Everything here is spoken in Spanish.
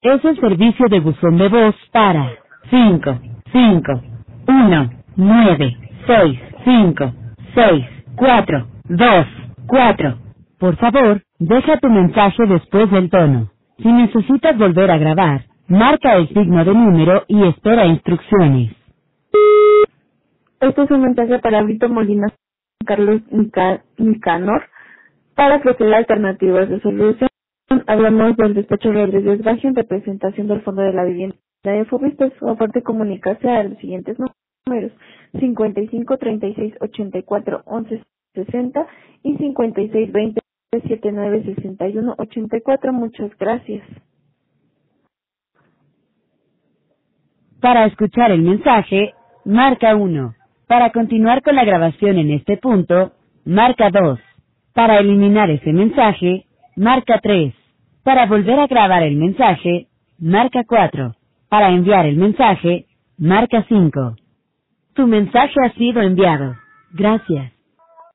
Es el servicio de buzón de voz para 5, 5, 1, 9, 6, 5, 6, 4, 2. Por favor, deja tu mensaje después del tono. Si necesitas volver a grabar, marca el signo de número y espera instrucciones. Este es un mensaje para Brito Molina Carlos Nicanor para ofrecer alternativas de solución. Hablamos del despacho Rodríguez Bajo en representación del Fondo de la Vivienda de Fobistas. Su oferta comunicarse a los siguientes números: 55 36 84 11 60 y 56 20 79 61 84. Muchas gracias. Para escuchar el mensaje, marca 1. Para continuar con la grabación en este punto, marca 2. Para eliminar ese mensaje, marca 3. Para volver a grabar el mensaje, marca 4. Para enviar el mensaje, marca 5. Tu mensaje ha sido enviado. Gracias.